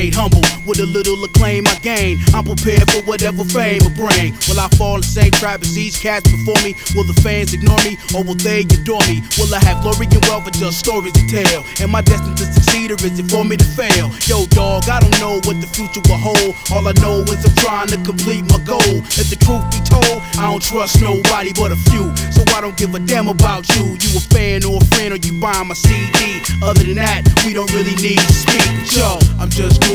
stayed humble with a little acclaim I gained. I'm prepared for whatever fame will bring. Will I fall in the same trap as these cats before me? Will the fans ignore me or will they adore me? Will I have glory and wealth or just stories to tell? Am I destined to succeed or is it for me to fail? Yo dog, I don't know what the future will hold. All I know is I'm trying to complete my goal. If the truth be told, I don't trust nobody but a few, so I don't give a damn about you. You a fan or a friend or you buying my CD? Other than that, we don't really need to speak. Yo, I'm just